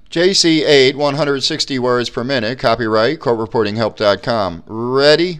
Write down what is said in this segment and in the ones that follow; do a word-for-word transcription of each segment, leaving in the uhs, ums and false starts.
J C eight, one hundred sixty words per minute, copyright court reporting help dot com. Ready?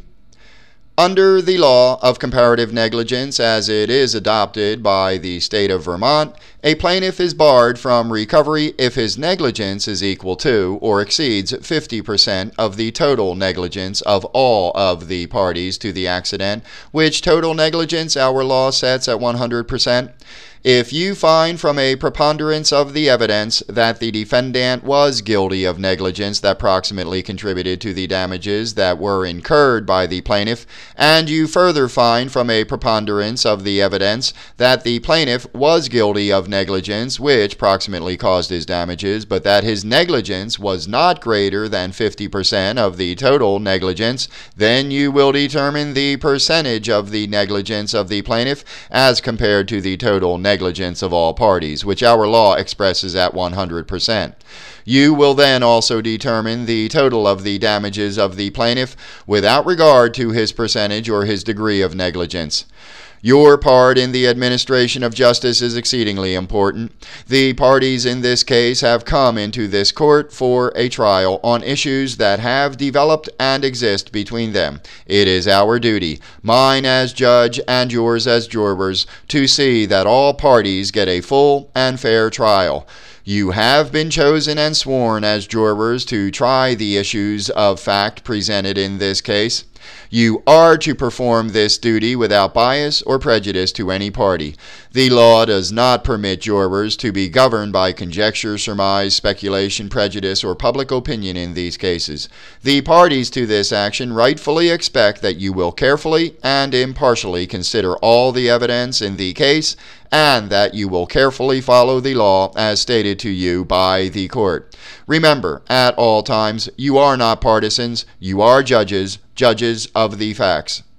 Under the law of comparative negligence as it is adopted by the state of Vermont, a plaintiff is barred from recovery if his negligence is equal to or exceeds fifty percent of the total negligence of all of the parties to the accident, which total negligence our law sets at one hundred percent. If you find from a preponderance of the evidence that the defendant was guilty of negligence that proximately contributed to the damages that were incurred by the plaintiff, and you further find from a preponderance of the evidence that the plaintiff was guilty of negligence which proximately caused his damages, but that his negligence was not greater than fifty percent of the total negligence, then you will determine the percentage of the negligence of the plaintiff as compared to the total negligence negligence of all parties, which our law expresses at one hundred percent. You will then also determine the total of the damages of the plaintiff without regard to his percentage or his degree of negligence. Your part in the administration of justice is exceedingly important. The parties in this case have come into this court for a trial on issues that have developed and exist between them. It is our duty, mine as judge and yours as jurors, to see that all parties get a full and fair trial. You have been chosen and sworn as jurors to try the issues of fact presented in this case. You are to perform this duty without bias or prejudice to any party. The law does not permit jurors to be governed by conjecture, surmise, speculation, prejudice, or public opinion in these cases. The parties to this action rightfully expect that you will carefully and impartially consider all the evidence in the case, and that you will carefully follow the law as stated to you by the court. Remember, at all times, you are not partisans, you are judges, judges of the facts.